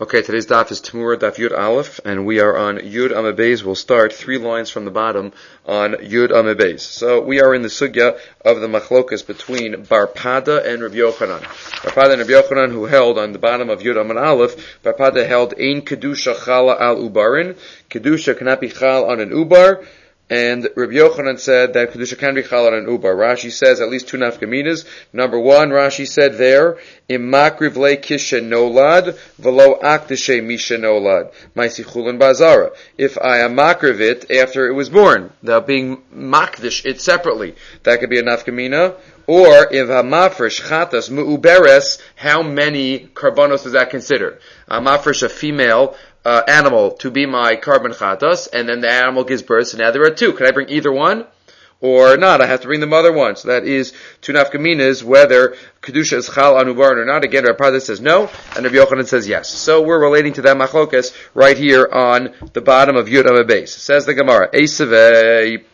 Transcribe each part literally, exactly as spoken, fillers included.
Okay, today's daf is Tamura Daf Yud Aleph, and we are on Yud Amud Beis. We'll start three lines from the bottom on Yud Amud Beis. So we are in the sugya of the machlokas between Bar Pada and Rabbi Yochanan. Bar Pada and Rabbi Yochanan, who held on the bottom of Yud Amud Aleph, Bar Pada held Ein Kedusha Chala Al Ubarin. Kedusha cannot be chal on an ubar. And Rabbi Yochanan said that Kedusha can be chal on an ubar. Rashi says at least two nafkaminas. Number one, Rashi said there, Im makriv le kishe nolad, velo akdeshe mishe nolad. Maisi chulin bazara. If I am makriv it after it was born, that being makdish it separately, that could be a nafkamina. Or, if hamafresh chatas mu'uberes, how many karbanos does that consider? A mafresh, a female uh, animal, to be my carbon chatas, and then the animal gives birth, so now there are two. Can I bring either one? Or not? I have to bring the mother one. So that is two nafkaminas, whether Kedusha is chal on ubarin or not. Again, Rabbi Pada says no, and Rabbi Yochanan says yes. So we're relating to that machlokas right here on the bottom of Yud Amud Beis. Says the Gemara, Eisavei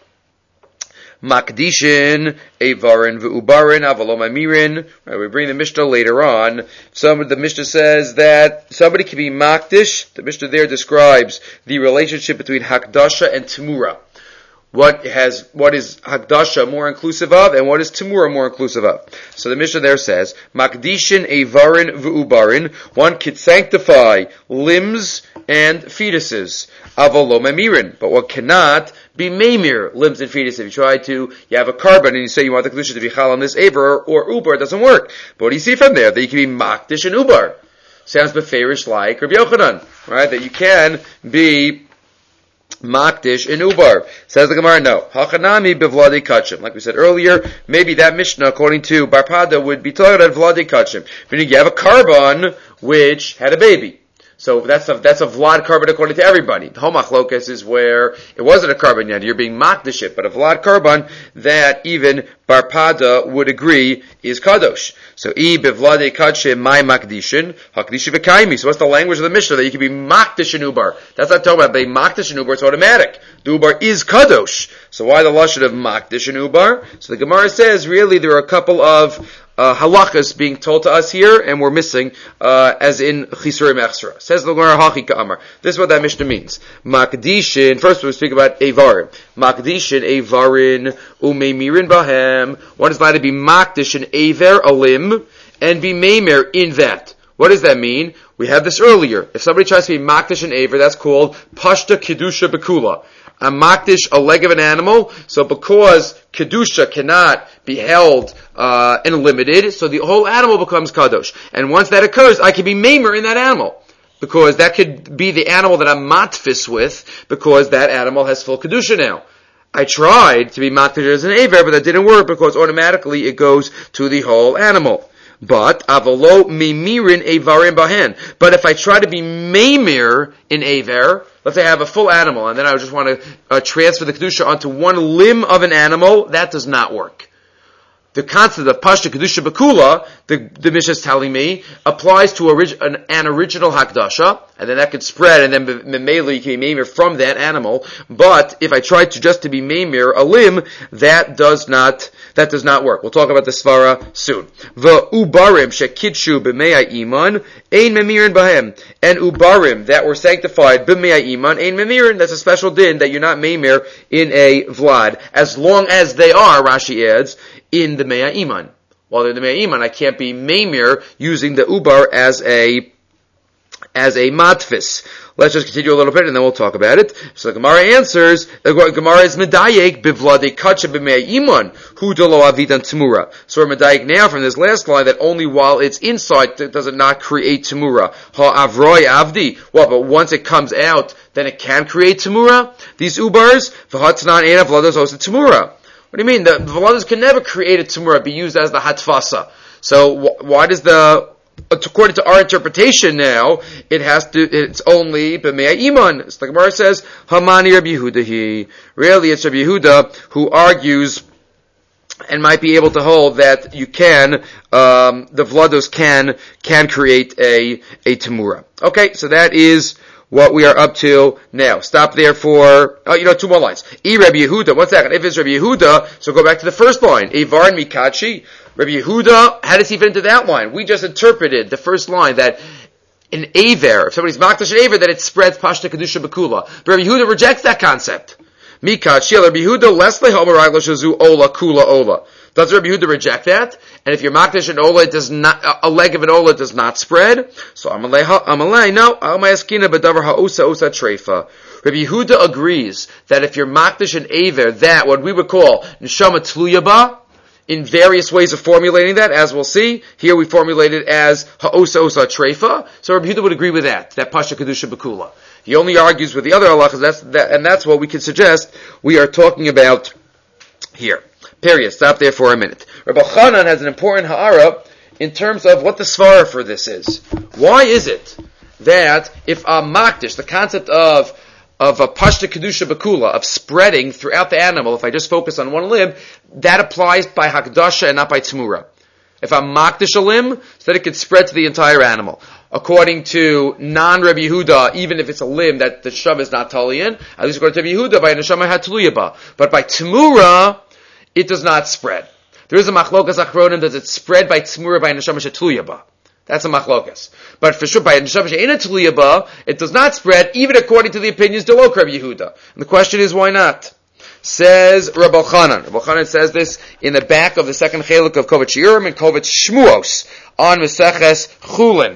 Makdishin, Avarin, V'ubarin, Avalomamirin. Right, we bring the Mishnah later on. Some the Mishnah says that somebody can be Makdish. The Mishnah there describes the relationship between Hakdasha and Tamura. What has, what is Hakdasha more inclusive of, and what is Tamura more inclusive of? So the Mishnah there says, Makdishin, Avarin, V'ubarin. One could sanctify limbs and fetuses. Avalomamirin. But one cannot be mamir, limbs and fetus. If you try to, you have a carbon and you say you want the kedusha to be chal on this aver or, or ubar, it doesn't work. But what do you see from there? That you can be makdish and ubar. Sounds beferish like Rabbi Yochanan, right? That you can be makdish and ubar. Says the Gemara, no. Hachanami bevladi kachim. Like we said earlier, maybe that Mishnah, according to Bar Pada, would be talking about vladi kachim. Meaning you have a carbon which had a baby. So that's a, that's a vlad carbon according to everybody. The whole machlokas is where it wasn't a carbon yet. You're being makdish it, but a vlad carbon that even Bar Pada would agree is kadosh. So I bevlade kadshe my makdishin hakdishi v'kaimi. So what's the language of the Mishnah that you can be makdish an ubar? That's not talking about being makdish an ubar. It's automatic. The ubar is kadosh. So why the lashon of makdish an ubar? So the Gemara says really there are a couple of Uh, halachas being told to us here, and we're missing, uh, as in Chisuri Mechsra. Says the Gemara, Hachi Ka'amar. This is what that Mishnah means. Makdishin, first we speak about Avarim. Makdishin, Avarin, Umemirin Bahem. One is allowed to be Makdish an Aver, a limb, and be Meimir in that. What does that mean? We had this earlier. If somebody tries to be Makdish an Aver, that's called Pashta Kedusha Bekula. A makdish, a leg of an animal. So because kedusha cannot be held uh, and limited, so the whole animal becomes kadosh. And once that occurs, I can be maimer in that animal, because that could be the animal that I'm matfis with, because that animal has full kedusha now. I tried to be makdish as an aver, but that didn't work because automatically it goes to the whole animal. But avalo mimirin avarim bahen. But if I try to be maimir in aver, let's say I have a full animal, and then I just want to uh, transfer the kedusha onto one limb of an animal, that does not work. The concept of Pashta Kedusha Bekula, the, the Mishnah is telling me, applies to orig- an, an original Hakdasha, and then that could spread, and then Memele you can be Meimir from that animal. But if I try to just to be Meimir, a limb, that does not, that does not work. We'll talk about the Svara soon. V'ubarim shekidshu b'mei iman, ein memirin bahem. And ubarim that were sanctified b'mei iman, ein memirin. That's a special din that you're not Meimir in a Vlad. As long as they are, Rashi adds, in the Mea Iman. While they're in the Mea Iman, I can't be Meimir using the Ubar as a, as a matfis. Let's just continue a little bit and then we'll talk about it. So the Gemara answers, the Gemara is Medayek bivlade kacha b'mei iman, hu dolo avidan tamura. So we're Medayek now from this last line that only while it's inside does it not create tamura. Ha avroi avdi. Well, but once it comes out, then it can create tamura? These Ubars, v'hatzanan ena vlados osa tamura. What do you mean? The Valadas can never create a tumura, be used as the hatfasa. So wh- why does the, according to our interpretation now, it has to, it's only b'mei iman. So the Gemara says, Hamani Rabbi Yehuda. Really, it's Rabbi Yehuda who argues and might be able to hold that you can, um, the Vlados can, can create a, a tumura. Okay, so that is what we are up to now. Stop there for, oh, you know, two more lines. E Rabbi Yehuda, one second. If it's Rabbi Yehuda, so go back to the first line. Evar Mikachi. Rabbi Yehuda, how does he fit into that line? We just interpreted the first line that an aver, if somebody's makdash an aver, then it spreads pashta kedusha bekula. But Rabbi Yehuda rejects that concept. Mikat shil Rabbi Yehuda lesle homer ragla shazu ola kula ola. Does Rabbi Yehuda reject that? And if you're makdash an ola, it does not, a leg of an ola does not spread. So amalei, amalei, no, amalei askina b'davar ha'osa osa treifa. Rabbi Yehuda agrees that if you're makdash an aver, that what we would call neshama tluyaba, in various ways of formulating that, as we'll see. Here we formulate it as ha'osa osa treifa. So Rabbi Yehuda would agree with that, that pasha kedusha bekula. He only argues with the other halachas, that's that, and that's what we can suggest we are talking about here. Period. Stop there for a minute. Rabbi Chanan has an important ha'ara in terms of what the svara for this is. Why is it that if a makdish, the concept of of a pashta kedusha bekula, of spreading throughout the animal, if I just focus on one limb, that applies by hakdasha and not by tmura. If I'm makdish a limb, so that it can spread to the entire animal. According to non-Rabbi Yehuda, even if it's a limb that the neshama is not tali in, at least according to Rabbi Yehuda, by neshama had tuliyaba. But by tmura, it does not spread. There is a machlokas achronim, does it spread by tmura by neshama shetuliyaba? That's a machlokas. But for sure, by neshama she'ena tuliyaba, it does not spread, even according to the opinions de lo Rabbi Yehuda. And the question is, why not? Says Rabbi Chanan. Rabbi Chanan says this in the back of the second chelik of Kovetz Shiurim and Kovetz Shmuos on Meseches Chulin.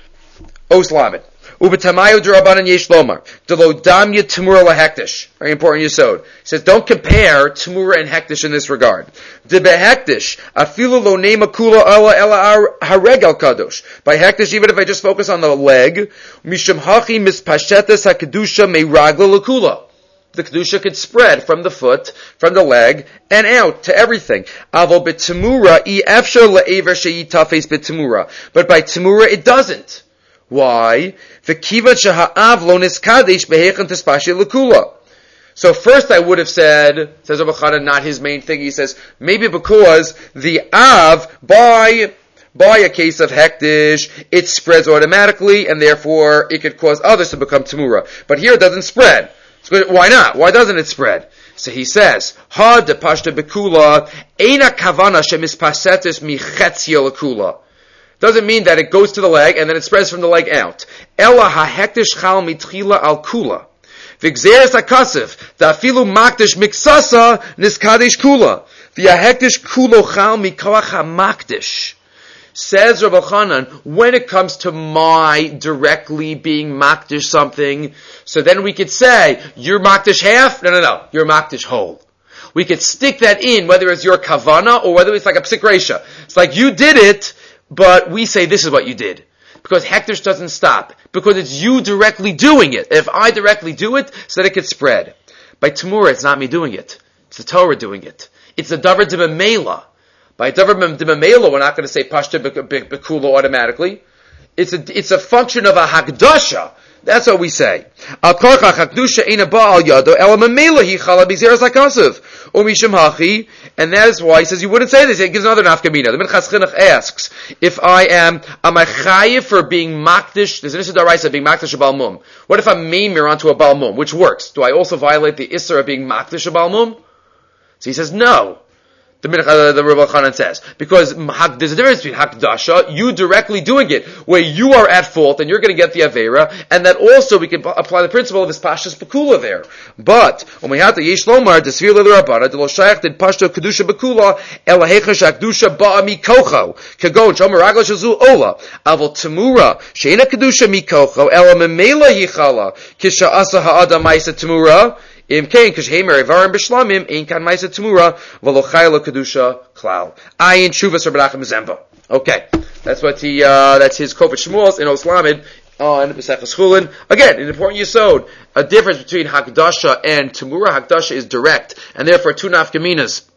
Os Lamed. Ubetamayu d'Rabbanan yesh lomar. D'lo damya Temura lahektish. Very important yesod. He says, don't compare Temura and Hektish in this regard. De behektish, afilu lo nema kula ala ela haregel kadosh. By Hektish, even if I just focus on the leg, misham hachi mispashetes hakedusha me ragla lakula. The kedusha could spread from the foot, from the leg, and out to everything. Avo b'temura i efshar le'ever she'itafes b'temura. But by temura, it doesn't. Why? V'kivat sheha'av lo niskadesh behechan tespashi lekula. So first I would have said, says Rabbi Chanan, not his main thing, he says, maybe because the av, by, by a case of hektish, it spreads automatically, and therefore it could cause others to become temura. But here it doesn't spread. So why not? Why doesn't it spread? So he says, Ha de pashta bekula, eina kavana shemispasetis michetzia lekula. Doesn't mean that it goes to the leg and then it spreads from the leg out. Ela hahektish chal mitchila al kula. V'gzeres hakasif, da'afilu makdish miksasa niskadesh kula. V'yahektish kulo chal mikoach hamakdish. Says Rabbi Chanan, when it comes to my directly being makdish something, so then we could say, you're makdish half? No, no, no. You're makdish whole. We could stick that in, whether it's your kavana or whether it's like a psik reisha. It's like you did it, but we say this is what you did. Because hektish doesn't stop. Because it's you directly doing it. If I directly do it, so that it could spread. By Temura, it's not me doing it. It's the Torah doing it. It's the davar de memela. By davar de memela, we're not going to say pashta bekula automatically. It's a, it's a function of a hakdasha. That's what we say. Al korcha hakdusha ina ba'al yado ela memela hi chala b'zeres hakasav. Umishim hachi. And that is why he says you wouldn't say this. It gives another nafkamina. The Minchas Chinuch asks, if I am, am I chayiv for being makdish, there's an issue daraisa being makdish a balmum. What if I'm memir onto a balmum, which works? Do I also violate the isser of being makdish a balmum? So he says, no. The, uh, the Rabbi Chanan says, because there's a difference between hakdasha, you directly doing it, where you are at fault and you're going to get the avera, and that also we can p- apply the principle of this pashas bekula there. But when we have the yesh lomar, the svir le'rabana, the lo shayach did pashto kedusha bekula, ela hechash hakdusha ba'a mikocho, kagon shomer ragla shazu ola, avol temura, sheina kedusha mikocho, ela memela yichala, kisha asa ha'adam ma'isa temura. Im kain kishhemer evarim b'shlamim ein kan ma'isa temura v'lo chayla kedusha klal. Ayin shuvas Rabbi Zemba. Okay, that's what he. Uh, that's his Kovetz Shmuos in Os Lamed on Meseches Chulin. Again, an important yesod. A difference between hakdasha and temura. Hakdasha is direct, and therefore two nafkaminas.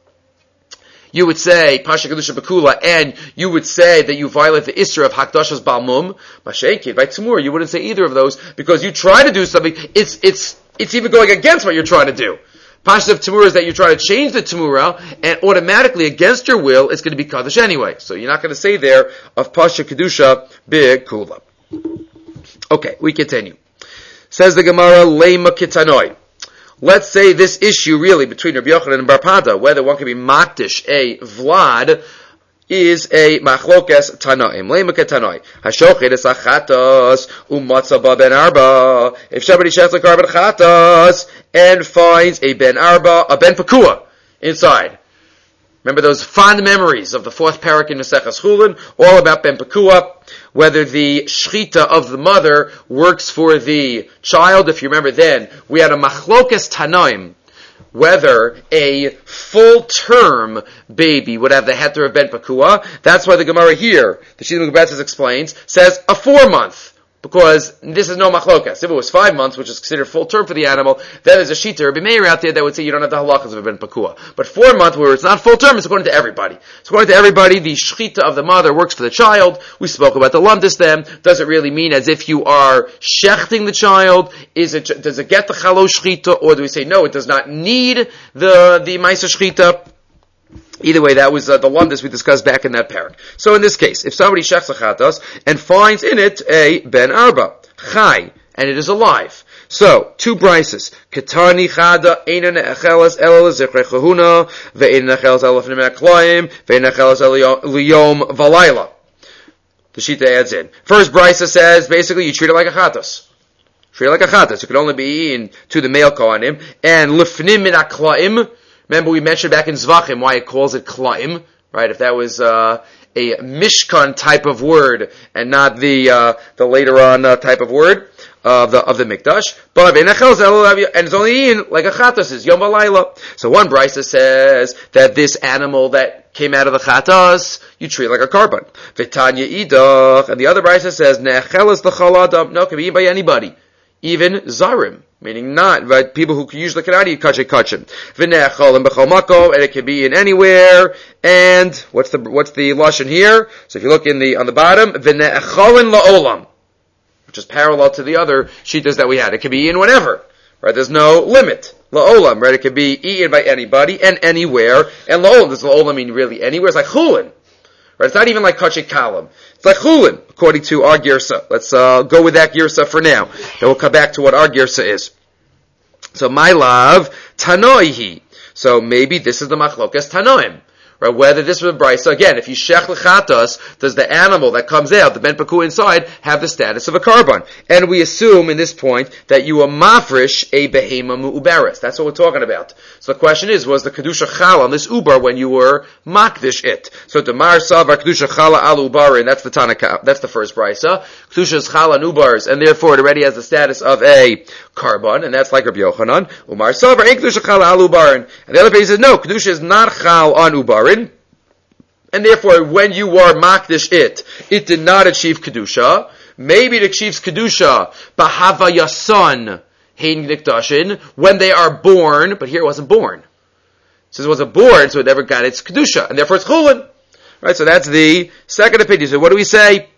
You would say pasha kedusha bekula, and you would say that you violate the isra of hakdasha's balmum. Mashenkin by temura, you wouldn't say either of those because you try to do something. It's it's. It's even going against what you're trying to do. Pasha of Temura is that you try to change the Temura, and automatically, against your will, it's going to be Kaddish anyway. So you're not going to say there of Pasha Kedusha B'Kula. Okay, we continue. Says the Gemara, Leima Kitanoi. Let's say this issue really between Rabbi Yochanan and Bar Pada, whether one can be Makdish, a Vlad, is a machlokes tanaim. Leimak tanoi. Hashochet es achatos umatza ba ben arba. If somebody shechs a carbon chatos and finds a ben arba, a ben pakua inside. Remember those fond memories of the fourth parak in Maseches Chulin, all about ben pakua, whether the shchita of the mother works for the child. If you remember then, we had a machlokes tanaim, whether a full-term baby would have the heter of ben pakua. That's why the Gemara here, the Shita Megabetzes explains, says a four-month. Because this is no machlokas. If it was five months, which is considered full term for the animal, then there's a shita or b'meir out there that would say you don't have the halachas of a ben pakua. But four months, where it's not full term, it's according to everybody. So according to everybody, the shchita of the mother works for the child. We spoke about the lumdis then. Does it really mean as if you are shechting the child? Is it, does it get the chalo shchita? Or do we say no, it does not need the, the maisa shchita? Either way, that was uh, the lumdis we discussed back in that parak. So in this case, if somebody shechs a chatas and finds in it a ben arba, chai, and it is alive. So, two brises. Ketani chada, eina ne'echeles elel zichrei chahuna, ve'eina ne'echeles elef ne'me'akloim, ve'eina ne'echeles liyom valayla. The Shita adds in. First brisa says, basically, you treat it like a chatas. Treat it like a chatas. It could only be eaten to the male kohanim, and lifnim min aklaim. Remember we mentioned back in Zvachim why it calls it klaim, right? If that was uh, a mishkan type of word and not the uh, the later on uh, type of word of the of the mikdash. But and it's only eaten like a chatas is yom v'layla. So one brisa says that this animal that came out of the chatas you treat like a carbon. V'tanya idach, and the other brisa says ne'echeles l'chol adam. No, it can be eaten by anybody, even zarim. Meaning not, but people who usually cannot eat kachay kachim. V'ne'echolim b'chol makom, and it can be in anywhere. And what's the what's the lashon here? So if you look in the on the bottom, v'ne'echolin la'olam, which is parallel to the other shitas that we had. It can be eaten whenever, right? There's no limit. La'olam, right? It can be eaten by anybody and anywhere. And la'olam, does la'olam mean really anywhere? It's like chulin. Right? It's not even like kachay kalam. It's like chulin, according to our girsa. Let's uh, go with that girsa for now. Then we'll come back to what our girsa is. So my love, tanoihi. So maybe this is the machlokas tanoim. Right? Whether this was a brisa, again, if you shech lechatas, does the animal that comes out, the ben paku inside, have the status of a carbon? And we assume in this point that you are mafresh a behema mu'uberes. That's what we're talking about. So the question is, was the kedusha chala on this ubar when you were makdish it? So the mar savar kedusha chala al ubarin, that's the tanaka, that's the first brisa. Kedusha is chala on ubars, and therefore it already has the status of a carbon, and that's like Rabbi Yochanan. Umar savar ein kedusha chala al ubarin. And the other page says, no, kedusha is not chal on ubarin. And therefore, when you are makdish it, it did not achieve kedusha. Maybe it achieves kedusha bahava yason hein nikdashin when they are born, but here it wasn't born. Since it wasn't born, so it never got its kedusha, and therefore it's chulin. Right? So that's the second opinion. So what do we say?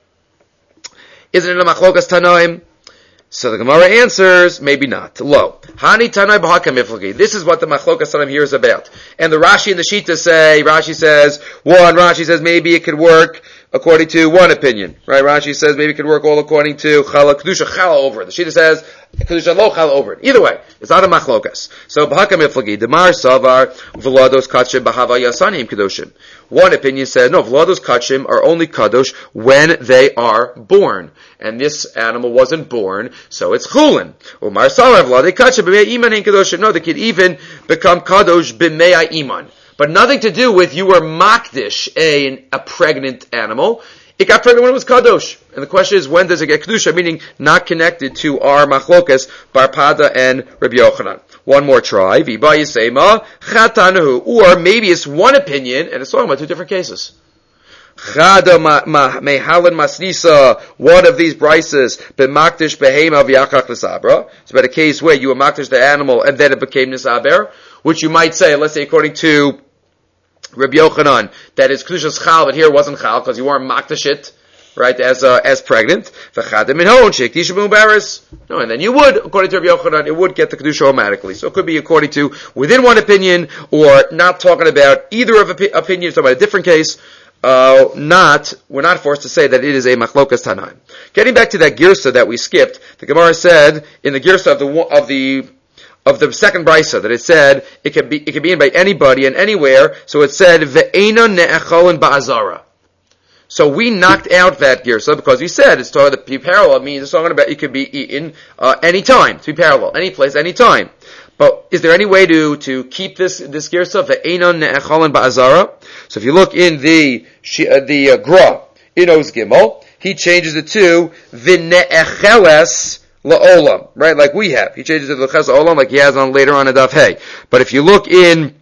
Isn't it a machlokas tanoim? So the Gemara answers, maybe not. Lo. Hani tanai b'hakam iflagi. This is what the machlokas tanoim here is about. And the Rashi and the Shita say, Rashi says, one, Rashi says maybe it could work according to one opinion. Right? Rashi says maybe it could work all according to chala, kedusha chala over it. The Shita says, kedusha lo chala over it. Either way, it's not a machlokas. So b'hakam iflagi. Demar savar v'lados kachim b'hava yasanim kedoshim. One opinion says, no, v'lados kachim are only kadosh when they are born. And this animal wasn't born, so it's chulin. Umar savar v'ladei kachim b'mei iman in kedoshim. No, they could even become kadosh b'mei iman. But nothing to do with you were makdish, a, a pregnant animal. It got pregnant when it was kadosh. And the question is, when does it get kedusha? Meaning, not connected to our machlokas, Bar Pada and Rabbi Yochanan. One more try. Viba yisema chatanahu. Or maybe it's one opinion, and it's talking about two different cases. Chada mehalin masnisa. One of these brises, b'makdish behema v'yachach nisabra. It's about a case where you were makdish the animal, and then it became nisaber. Which you might say, let's say according to Rabbi Yochanan, that is kedusha's chal, but here it wasn't chal because you weren't makdash it, right, as uh, as pregnant. No, and then you would, according to Rabbi Yochanan, it would get the kedusha automatically. So it could be according to within one opinion, or not talking about either of opi- opinions, talking about a different case. Uh, not, we're not forced to say that it is a machlokas tanaim. Getting back to that girsa that we skipped, the Gemara said in the girsa of the of the of the second brisa that it said it can be it can be in by anybody and anywhere. So it said ve'ena ne'echolin ba'azara. So we knocked out that girsa because we said it's talking to be parallel means it's talking about it could be eaten uh, anytime, to be parallel, any place, any time. But is there any way to to keep this this girsa ve'ena ne'echolin ba'azara? So if you look in the uh, the uh, Gra in Oz Gimel, he changes it to v'ne'echeles la'olam, right? Like we have. He changes it to l'ches la'olam like he has on later on in Daf Hey. But if you look in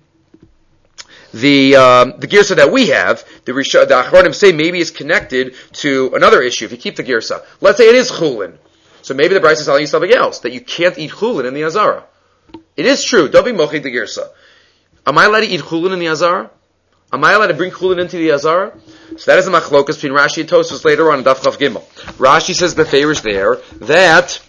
the um, the girsa that we have, the Risha, the Achronim say maybe it's connected to another issue. If you keep the girsa, let's say it is chulin, so maybe the Bryce is telling you something else that you can't eat chulin in the Azara. It is true. Don't be mochid the girsa. Am I allowed to eat chulin in the Azara? Am I allowed to bring chulin into the Azara? So that is a machlokas between Rashi and Tosfos later on in Daf Chav Gimel. Rashi says the favors there that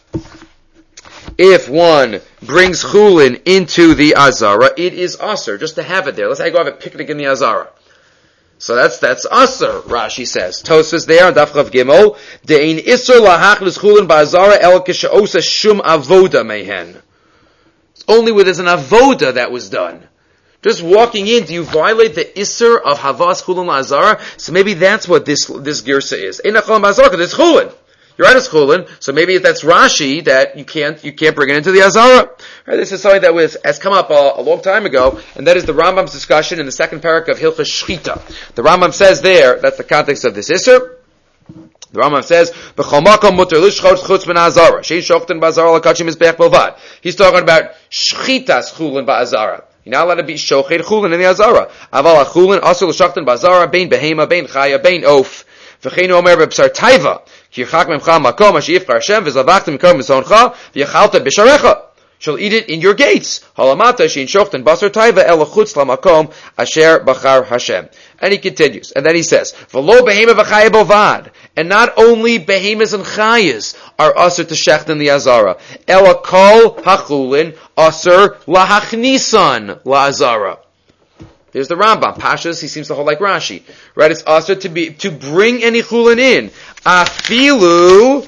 if one brings chulin into the Azara, it is aser just to have it there. Let's say I go have a picnic in the Azara. So that's that's aser, Rashi says. Tosfos there on Daf Chav Gimel, de'in iser lahachlis chulin ba'azara el kisheosa shum avoda mehen. It's only where there's an avoda that was done. Just walking in, do you violate the iser of havas chulin la'azara? So maybe that's what this this girsa is. Ein chulin ba'azara because it's chulin. You're right, it's chulin. So maybe that's Rashi that you can't you can't bring it into the Azara. Right, this is something that was has come up a, a long time ago, and that is the Rambam's discussion in the second parak of Hilchos Shchita. The Rambam says there, that's the context of this iser. The Rambam says, "B'chol makom muter lishchot chutz ben Azara. Shein shochten ba'azara l'kachim mizbeach bovad." He's talking about shchitas chulin ba'azara. You're not allowed to be shochet chulin in the Azara. Aval chulin asur l'shochten ba'azara bein behema bein chaya bein oaf. V'cheinu omer b'bsar taiva. Kirchak memcha makom asher yifkar Hashem v'zavachtem mikar misoncha v'yachalta b'sharecha. Shall eat it in your gates. Halamata shein shochten basar taiva el chutz lamakom asher bachar Hashem. And he continues, and then he says, "V'lo behema v'chaya bovad." And not only behemoths and chayas are usher to shecht in the Azara. Ela kol hachulin usher lahachnisan la'azara. There's the Rambam. Pashas, he seems to hold like Rashi. Right? It's usher to be, to bring any chulin in. Afilu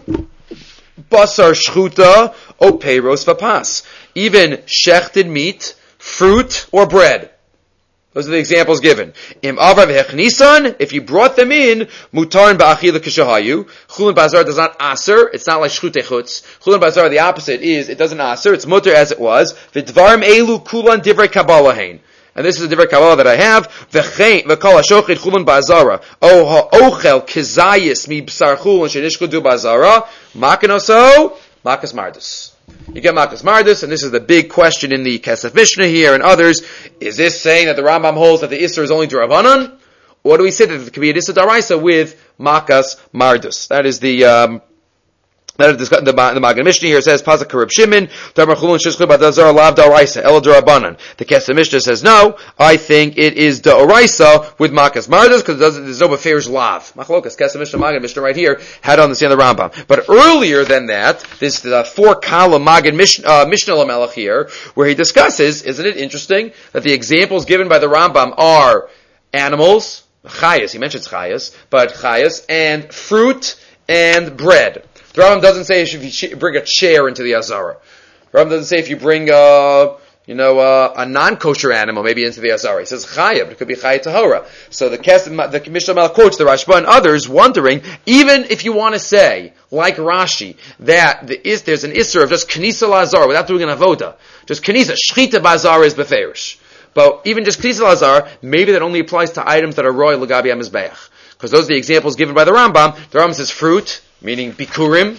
basar shchuta o peiros vapas. Even shechted meat, fruit, or bread. Those are the examples given. Im avra v'hechnisan, if you brought them in, mutarin ba'achila kishahayu. Chulin bazar does not aser. It's not like shchutei chutz. Chulin bazar, the opposite is, it doesn't aser. It's mutar as it was. V'dvarim elu kulan divrei kabalahain. And this is a different Kabbalah that I have. V'chein, v'kol ha'shochet chulin ba'azara. O ha'ochel kizayis mi b'sar chulin shenishkudu ba'azara. Makanoso, makas mardus. You get makas mardus, and this is the big question in the Kesef Mishnah here and others. Is this saying that the Rambam holds that the Isser is only D'Rabbanan? Or do we say that it could be an Isser D'Oraisa with makas mardus? That is the, um, That is the, the, the Magen Mishnah here says, Pasuk Karib Shimon, Damar Chulun Shishchu Badazar Lav D'Oraisa, El D'Rabanan. The Kesef Mishnah says, no, I think it is D'Oraisa with Makas Mardus, because there's no Beferish Lav. Machlokas, Kesef Mishnah, Magen Mishnah right here, had to understand the Rambam. But earlier than that, this uh, four-column Magen Mishnah, uh, Mishnah Lamelech here, where he discusses, isn't it interesting, that the examples given by the Rambam are animals, chayas, he mentions chayas, but chayas, and fruit, and bread. The Rambam doesn't say if you bring a chair into the Azara. The Rambam doesn't say if you bring a, you know, a, a non-kosher animal maybe into the Azara. He says chaya, but it could be chaya tahora. So the the Mishnah Mal quotes the Rashba and others, wondering even if you want to say, like Rashi, that the is there's an isser of just knisa lazar without doing an avoda, just knisa shchita bazar is beferish. But even just knisa lazar, maybe that only applies to items that are royal l'gabi amizbeach, because those are the examples given by the Rambam. The Rambam says fruit, meaning bikurim,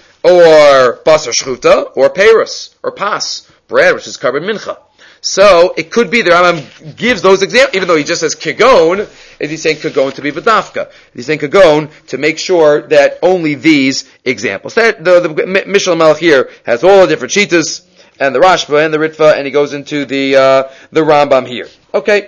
or basar shchuta, or peros, or pas, bread, which is carbon mincha. So, it could be the Rambam gives those examples, even though he just says kagon, is he saying kagon to be v'dafka? He's saying kagon to make sure that only these examples. That, the, the Mishnah Melech here has all the different shitas, and the Rashba, and the Ritva, and he goes into the, uh, the Rambam here. Okay.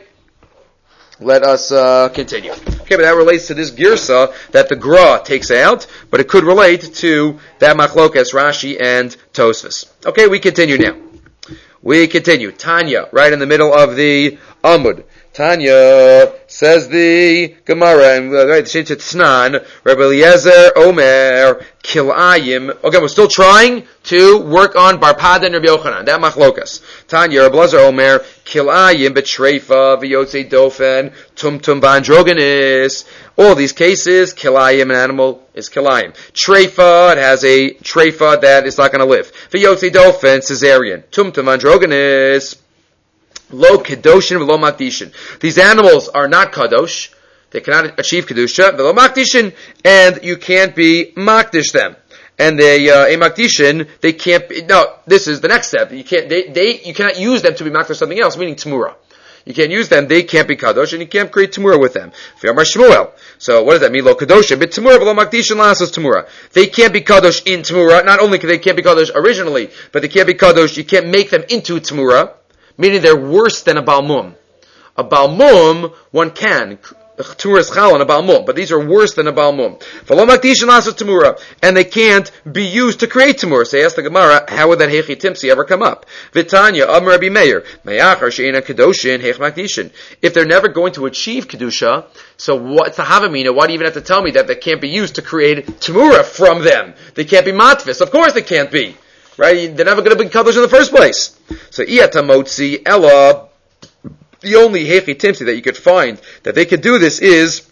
Let us uh, continue. Okay, but that relates to this girsa that the Gra takes out, but it could relate to that machlokas, Rashi and Tosfos. Okay, we continue now. We continue. Tanya, right in the middle of the Amud. Tanya, says the Gemara, and uh, right, the Sheit Tznan, Rabbi Eliezer Omer, Kilayim. Okay, we're still trying to work on Barpada and Rabbi Yochanan. That machlokas. Tanya, Rabbi Eliezer Omer, Kilayim, Betreifa, V'yotzei Dofen, Tumtum Bandrogenis. All these cases, Kilayim, an animal, is Kilayim. Treifa, it has a Treifa that is not going to live. V'yotzei Dofen, Caesarean. Tumtum Bandrogenis. Lo kedoshin v'lo makdishin. These animals are not kadosh. They cannot achieve kedusha. V'lo makdishin, and you can't be makdish them. And they uh, a makdishin, they can't be. No, this is the next step. You can't. They they you cannot use them to be makdish something else, meaning tamura. You can't use them. They can't be kadosh, and you can't create tamura with them. V'yamar Shmuel. So what does that mean? Lo kadoshin, but tamura v'lo makdishin lasos tamura. They can't be kadosh in tamura. Not only can they can't be kadosh originally, but they can't be kadosh. You can't make them into tamura. Meaning they're worse than a balmum. A balmum, one can. Tamura is chal on a balmum, but these are worse than a balmum. V'lo makdishin lasos tamura, and they can't be used to create tamura. So ask the Gemara, how would that hechi timsi ever come up? V'tanya, Amar Rabbi Meir, meyachar she'ena kedoshin hech makdishin. If they're never going to achieve kedusha, so what's the havamina? Why do you even have to tell me that they can't be used to create tamura from them? They can't be matvis. Of course they can't be. Right? They're never going to be kadosh in the first place. So, iyatamotzi ella, the only hechi timsi that you could find that they could do this is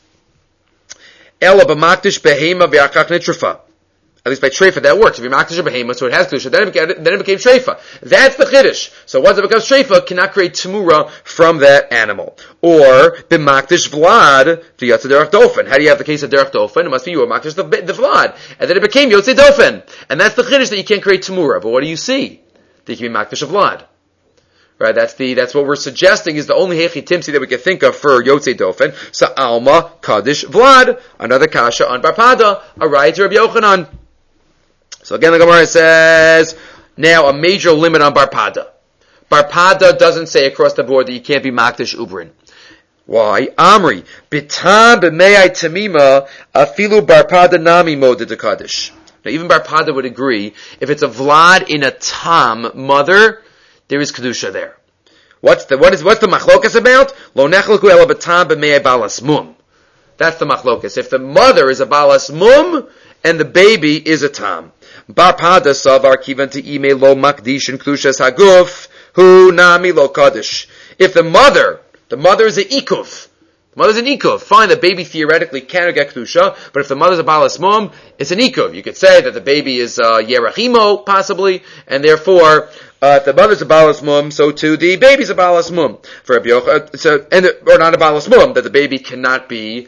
ella b'makdish behema v'achach nitrafa. At least by treifa, that works. If you're makdish a behema, so it has kedusha, then it became, then it became treifa. That's the chiddush. So once it becomes treifa, cannot create tamura from that animal. Or b'makdish vlad v'yatsa derech dofen. How do you have the case of derech dofen? It must be you were makdish the, the vlad, and then it became yotze dofen. And that's the chiddush that you can't create tamura. But what do you see? That you can be makdish a vlad. Right, that's the, that's what we're suggesting is the only hechi timsi that we can think of for Yotze Dofen. So Alma, Kaddish, Vlad, another kasha on Barpada, a right to Rabbi Yochanan. So again the Gemara says, now a major limit on Barpada. Barpada doesn't say across the board that you can't be Makdish Ubrin. Why? Amri, Bitam b'mei tamima, afilu Barpada nami moded to Kaddish. Now even Barpada would agree, if it's a Vlad in a Tam mother, there is kedusha there. What's the what is what's the machlokas about? Lo nechloku ela b'tam b'mei balas mum. That's the machlokas. If the mother is a balas mum and the baby is a tam, Barpada savar kivan to ime lo makdish and kedushas haguf hu nami lo kaddish. If the mother, the mother is an ikuv. The mother's an ikuv. Fine, the baby theoretically can get kedusha, but if the mother's a balas mum, it's an ikuv. You could say that the baby is uh, yerachimo possibly, and therefore. Uh, if the mother's a balas mum, so too the baby's a balas mum. For Rabbi Yochanan, so, and or not a balas mum, that the baby cannot be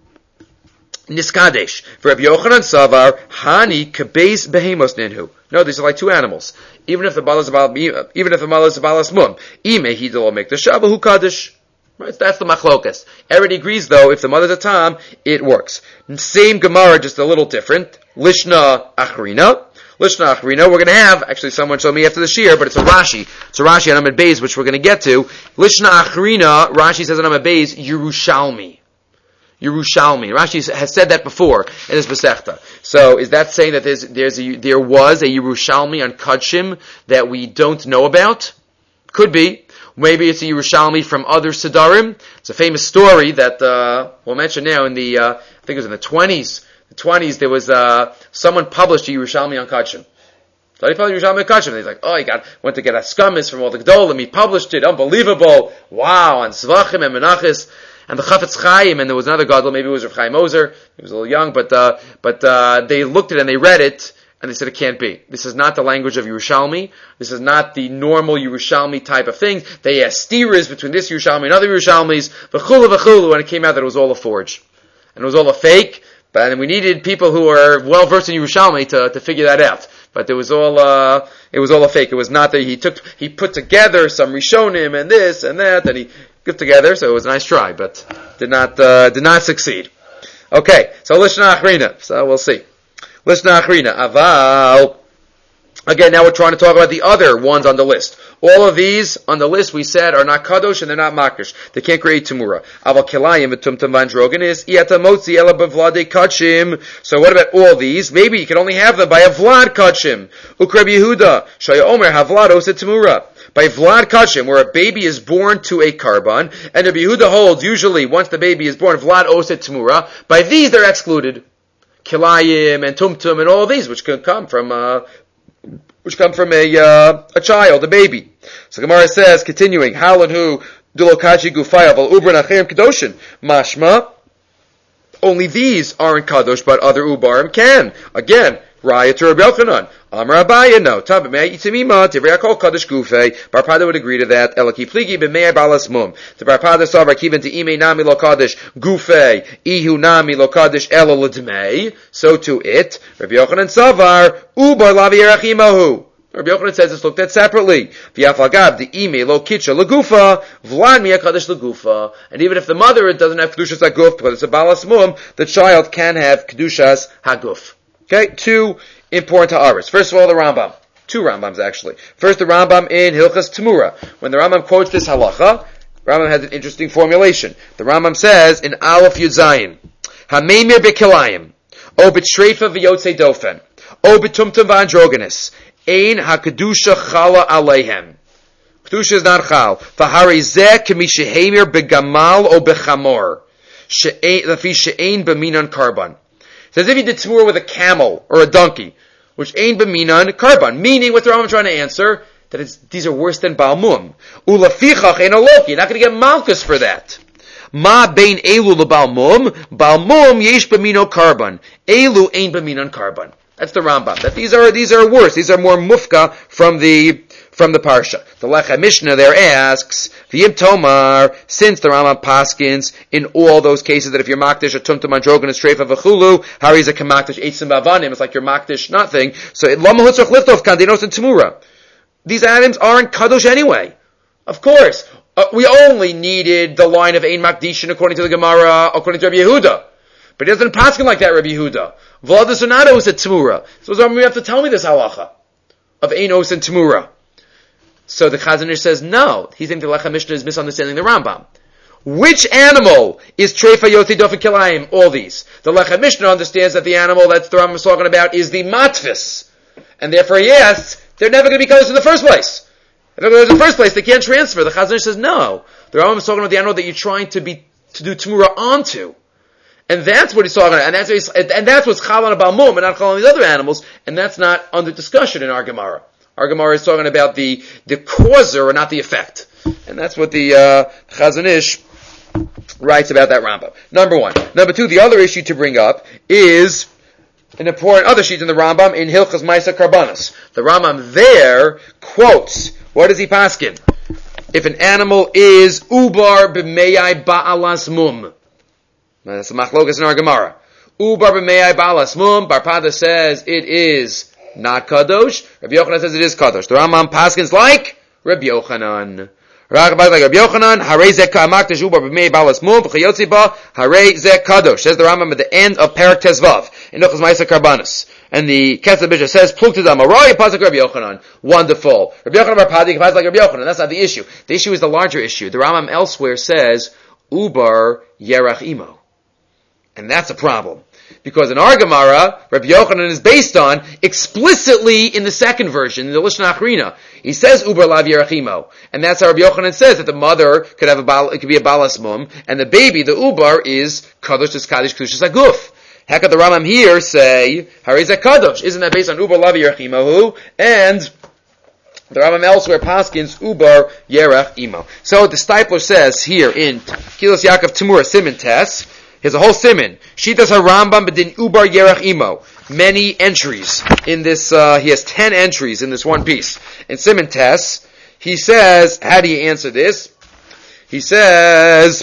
niskadesh. For Rabbi Yochanan savar hani kabeis behemos ninhu. No, these are like two animals. Even if the mother's a balas, even if the mother's a balas mum, ime he will make the shabbat hu kaddish. Right, that's the machlokas. Everybody agrees though, if the mother's a tam, it works. Same Gemara, just a little different. Lishna achrina. Lishna Achrina, we're going to have, actually someone showed me after the shir, but it's a Rashi. It's a Rashi on Amud Beis, which we're going to get to. Lishna Achrina, Rashi says on Amud Beis, Yerushalmi. Yerushalmi. Rashi has said that before in his Masechta. So is that saying that there's, there's a, there was a Yerushalmi on Kudshim that we don't know about? Could be. Maybe it's a Yerushalmi from other Siddharim. It's a famous story that uh, we'll mention now in the, uh, I think it was in the twenties. The twenties, there was, uh, someone published a Yerushalmi on Kudshim. So he published Yerushalmi on Kudshim. He's like, oh, he got, went to get a skummis from all the Gdolim. He published it. Unbelievable. Wow. On Zvachim and Menachis. And the Chafetz Chaim, and there was another Gadol, maybe it was Rav Chaim Ozer. He was a little young, but, uh, but, uh, they looked at it and they read it, and they said it can't be. This is not the language of Yerushalmi. This is not the normal Yerushalmi type of thing. They had steerers between this Yerushalmi and other Yerushalmis. V'chulu v'chulu, and it came out that it was all a forge. And it was all a fake. But we needed people who are well versed in Yerushalmi to, to figure that out. But it was all, uh, it was all a fake. It was not that he took, he put together some Rishonim and this and that, and he put together, so it was a nice try, but did not, uh, did not succeed. Okay, so Lishna Achrina, so we'll see. Lishna Achrina, Aval, Again, now we're trying to talk about the other ones on the list. All of these on the list we said are not kadosh and they're not makish. They can't create tamura. Aval kilayim v'tumtum vandrogenis iyata motzi ela b'vlade kachim. So what about all these? Maybe you can only have them by a vlad kachim. Ukreb Yehuda shaya omer havlad oset tamura. By vlad kachim, where a baby is born to a karban, and Rabbi Yehuda holds usually once the baby is born vlad oset tamura. By these they're excluded. Kilayim and tumtum and all of these, which can come from uh, which come from a uh, a child, a baby. So Gemara says, continuing, Halan hu dulokachi gufaya val ubra nachem kedoshin mashma. Only these aren't kadosh, but other ubarim can. Again, raya to Rabbi Yochanan. Amar Abaya, no. Tabimei itimima tivrei kol kadosh gufei. Bar Pada would agree to that. Elaki pligi b'mei balas mum. The Bar Pada saw Rakivan to ime nami lo kadosh gufei ihu nami lo kadosh elo l'dmei. So to it, Rabbi Yochanan savar ubar lavi yerachimahu. Rabbi Yochanan says it's looked at separately. V'yafalgab the ime lo kitcha legufa v'lan miya kadosh legufa. And even if the mother doesn't have kedushas haguf because it's a balas mum, the child can have kedushas haguf. Okay, two important ha'aris. First of all, the Rambam. Two Rambams, actually. First, the Rambam in Hilchas Tamura. When the Rambam quotes this halacha, Rambam has an interesting formulation. The Rambam says in Aleph Yud Zayin, Hameimir bekilayim, o b'treifa v'yotzei dofen, o b'tumtum v'androgenis, ein ha'kedusha chala aleihem. Kedusha is not chal. V'harei zeh k'mi sheheimir begamal o bechamor, lefi she'ein b'minan karban. It's as if you did tamura with a camel or a donkey, which ain't b'minan karban. Meaning, what the Rambam is trying to answer, that it's, these are worse than balmum. Ulafichach ein aloki. You're not going to get malchus for that. Ma bein elu lebalmum, balmum yesh b'mino karban. Elu ain't b'minan karban. That's the Rambam. That these are these are worse. These are more mufka from the from the parsha. The Lechem Mishnah there asks, V'yim Tomar, since the Rambam paskins in all those cases that if you're makdish a tumtum androgenis treifa v'chulu, hariza kamakdish eitzim bavanim, it's like you're makdish nothing. So it lama hutzach liftof kandinos and tamura. These items aren't kadosh anyway. Of course, uh, we only needed the line of ein makdishin according to the Gemara, according to Rabbi Yehuda. But he doesn't paskin like that, Rabbi Yehuda. Vlada Zonado is a tamura. So you have to tell me this halacha of ein os and tamura. So the Chazon Ish says, no, he thinks the Lechem Mishnah is misunderstanding the Rambam. Which animal is Treifa Yotzi Dofen Kilayim? All these. The Lechem Mishnah understands that the animal that the Rambam is talking about is the matfis. And therefore he asks, they're never going to be colors in the first place. If they're colors in the first place, they can't transfer. The Chazon Ish says, no. The Rambam is talking about the animal that you're trying to be, to do Tamura onto. And that's what he's talking about. And that's, what he's, and that's what's Chal on Balmum and not Chal on these other animals. And that's not under discussion in our Gemara. Our Gemara is talking about the, the causer and not the effect. And that's what the, uh, Chazon Ish writes about that Rambam. Number one. Number two, the other issue to bring up is an important other sheet in the Rambam in Hilchas Maisa Karbanos. The Rambam there quotes, what does he paskin? If an animal is ubar b'meyai ba'alas mum. That's the machlokas in our Gemara. Ubar b'meyai ba'alas mum. Bar Pada says it is not kadosh. Rabbi Yochanan says it is kadosh. The Rambam paskins like Rabbi Yochanan. Like Rabbi Yochanan, harei zeh ka'amakdash ubar b'mei balas mum v'chayotzi ba harei zeh kadosh. Says the Rambam at the end of Perak Tezvav in Hilchos Ma'aser Karbanos. And the Ketzer Bishah says pluktadam aroy pasuk Rabbi Yochanan. Wonderful. Rabbi Yochanan bar Padi pasuk like Rabbi Yochanan. That's not the issue. The issue is the larger issue. The Rambam elsewhere says ubar yerach imo, and that's a problem. Because in our Gemara, Rabbi Yochanan is based on explicitly in the second version, in the Lishna Achrina. He says Ubar Lav Yerachimo. And that's how Rabbi Yochanan says that the mother could have a bal, it could be a balas mum, and the baby, the Ubar, is Kadosh Tes Kaddish Kedushas Aguf. How could the Rambam here say, Harizah Kadosh? Isn't that based on Ubar Lav Yerachimo? And the Rambam elsewhere paskins Ubar Yerach Imo. So the Stipler says here in Kilos Yaakov Tamura Siman Tes, here's a whole siman. She does her Rambam, but then Ubar Yerach Imo. Many entries in this, uh, he has ten entries in this one piece. In Siman Tes, he says, how do you answer this? He says,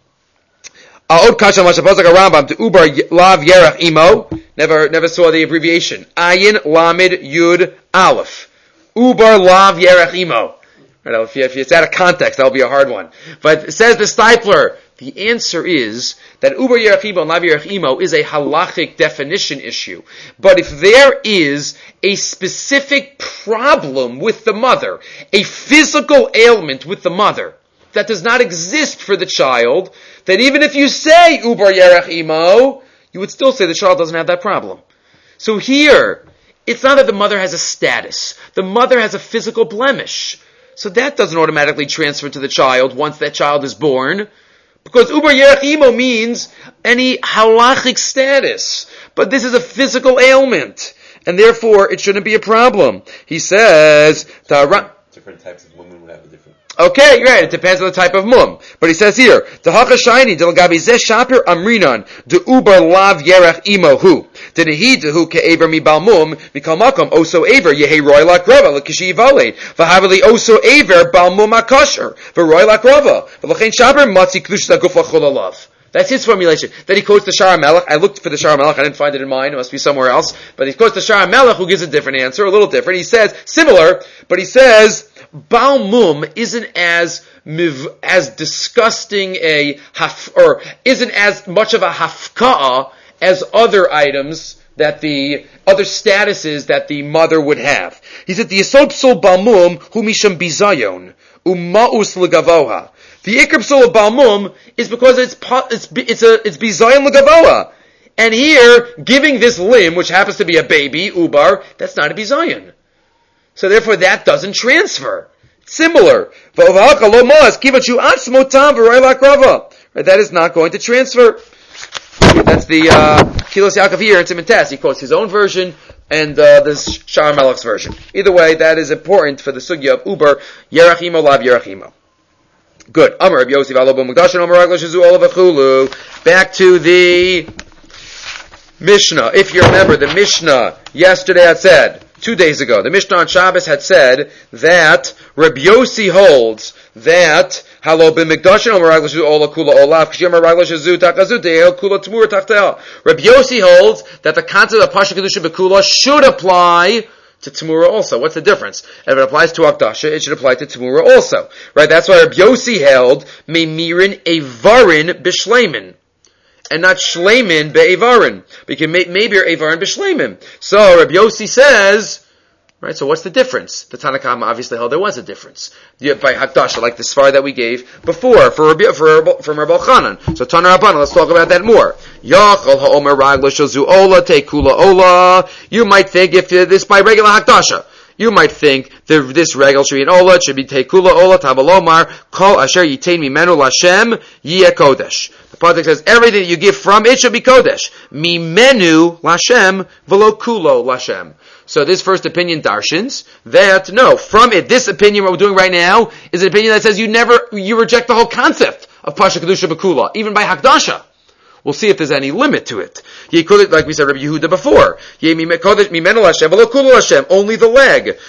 A'od Kasha Mashapos like a Rambam to Ubar Lav Yerach Imo. Never, never saw the abbreviation. Ayin Lamed Yud Aleph. Ubar Lav Yerach Imo. Right, if, you, if it's out of context, that'll be a hard one. But it says the Stipler, The answer is that Uber Yerach Imo and Lav Yerach Imo is a halachic definition issue. But if there is a specific problem with the mother, a physical ailment with the mother, that does not exist for the child, then even if you say Uber Yerach Imo, you would still say the child doesn't have that problem. So here, it's not that the mother has a status. The mother has a physical blemish. So that doesn't automatically transfer to the child once that child is born. Because Uber Yerach Imo means any halachic status. But this is a physical ailment. And therefore, it shouldn't be a problem. He says, different types of women would have a different... Okay, right, it depends on the type of mum. But he says here, Tahacha Shaini, Delgabi Zeh Shapir Amrinan, De Uber Lav Yerach Imo Hu. Denehi Dehu Ke'ever Mi Balmum, Mikal Makom, Oso Aver, Yehe Roy Lakrava, Lakishi Valed, Vahavali Oso Aver, Balmum Akasher, Varoy Lakrava, Valachain Shapir, Matzi Klush Laguf Lachol. That's his formulation. Then he quotes the Shara Melech. I looked for the Shara Melech. I didn't find it in mine. It must be somewhere else. But he quotes the Shara Melech, who gives a different answer, a little different. He says, similar, but he says, Baal Mum isn't as as disgusting a haf, or isn't as much of a hafka'ah as other items that the other statuses that the mother would have. He said, the Yesod Psul Baal Mum hu misham bizayon u'ma'us legavoha. The Ikar Psul of Baal Mum is because it's it's it's a it's bizayon legavoha. And here, giving this limb, which happens to be a baby, ubar, that's not a bizayon. So therefore, that doesn't transfer. Similar. Right, that is not going to transfer. That's the uh, Kilos Yaakov here in Timintes. He quotes his own version and uh, the Shara Melech's version. Either way, that is important for the sugya of Uber, Yerach Imo, Lav Yerach Imo. Good. Amar Rabbi Yosef Alo B'Mukdash and Amar Ragla Shazu Olav V'chulu. Back to the Mishnah. If you remember, the Mishnah yesterday had said, two days ago, the Mishnah on Shabbos had said that Rabbi Yossi holds that Halo b'mikdashin Amar Ragla Shazu Olav Kula Olav K'shi Amar Ragla Shazu Takazu Te'el Kula Tmur Tachtel. Rabbi Yossi holds that the concept of Pasha Kedusha B'Kula should apply to Tamura also. What's the difference? If it applies to Akdasha, it should apply to Tamura also. Right? That's why Rabbi Yossi held Meimirin Evarin B'Shleimin. And not Shleimin Be'evarin. Because maybe you're Evarin B'Shleimin. So Rabbi Yossi says, right, so what's the difference? The Tanna Kama obviously held there was a difference. Yeah, by Hakdasha, like the Svar that we gave before, for Rabbi, for, from Rabbi Chanan. So Tanna Rabbanan, let's talk about that more. Yachal ha'omer ragla shazu ola tekula ola. You might think if this by regular Hakdasha, you might think that this regal should be an ola, it should be tekula ola, tabalomar, kol asher yitain mimenu lashem, yiyeh kodesh. The Pasuk says everything that you give from it should be kodesh. Mimenu lashem, velo kulo lashem. So this first opinion darshins that, no, from it, this opinion what we're doing right now is an opinion that says you never, you reject the whole concept of Pasha Kedusha B'Kula, even by Hakdasha. We'll see if there's any limit to it. Like we said, Rabbi Yehuda before. Only the leg.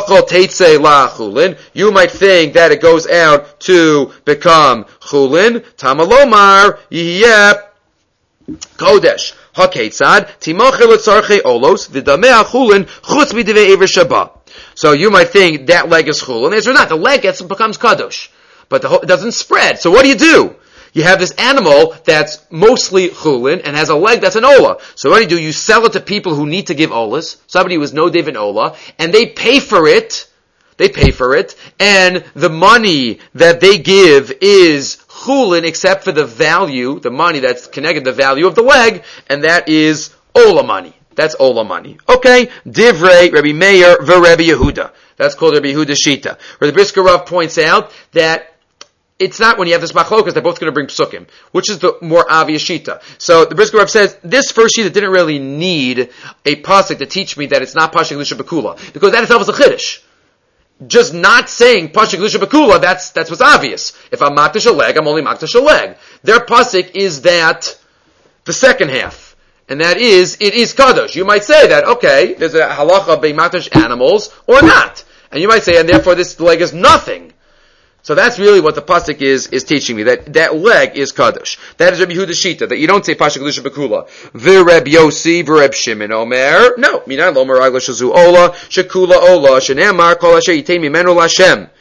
You might think that it goes out to become chulin. Tamalomar yiyeh kodesh. Haketzad timachel etzarchei olos v'damei chulin chutz midivei ever shaba. So you might think that leg is chulin. It's not. The leg gets becomes kadosh, but the whole, it doesn't spread. So what do you do? You have this animal that's mostly chulin and has a leg that's an ola. So what do you do? You sell it to people who need to give olas. Somebody who is no div in ola, and they pay for it. They pay for it, and the money that they give is chulin, except for the value, the money that's connected to the value of the leg, and that is ola money. That's ola money. Okay, divrei Rabbi Meir v'Rabbi Yehuda. That's called Rabbi Yehuda Shita. Where the Brisker Rav points out that it's not when you have this machlokas, they're both going to bring psukim, which is the more obvious shita. So the Brisker Rav says, this first shita didn't really need a pasuk to teach me that it's not Pasha Kedusha B'Kula, because that itself is a chiddush. Just not saying Pasha Kedusha B'Kula, that's, that's what's obvious. If I'm makdash a leg, I'm only makdash a leg. Their pasuk is that, the second half. And that is, it is kadosh. You might say that, okay, there's a halacha being makdash animals, or not. And you might say, and therefore this leg is nothing. So that's really what the pasuk is is teaching me, that that leg is kadosh. That is Rabbi Yehuda Shita, that you don't say Pasha Kedusha B'Kula. V'Reb Yossi v'Reb Shimon Omer. No, minan lomer ragla shazu ola shekula ola shenemar kol asher yitei mimenu lashem.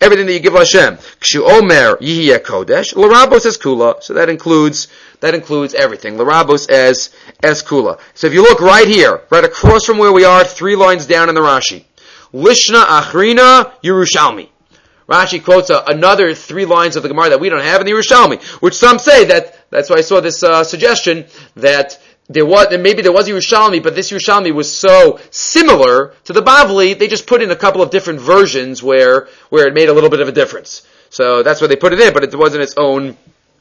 everything that you give Hashem. Kshu Omer Yihiyeh Kodesh, L'Rabos as Kula. So that includes, that includes everything. L'Rabos as, as Kula. So if you look right here, right across from where we are, three lines down in the Rashi. Lishna Achrina Yerushalmi. Rashi quotes a, another three lines of the Gemara that we don't have in the Yerushalmi, which some say that, that's why I saw this uh, suggestion, that there was, and maybe there was Yerushalmi, but this Yerushalmi was so similar to the Bavli, they just put in a couple of different versions where, where it made a little bit of a difference. So that's why they put it in, but it wasn't its own,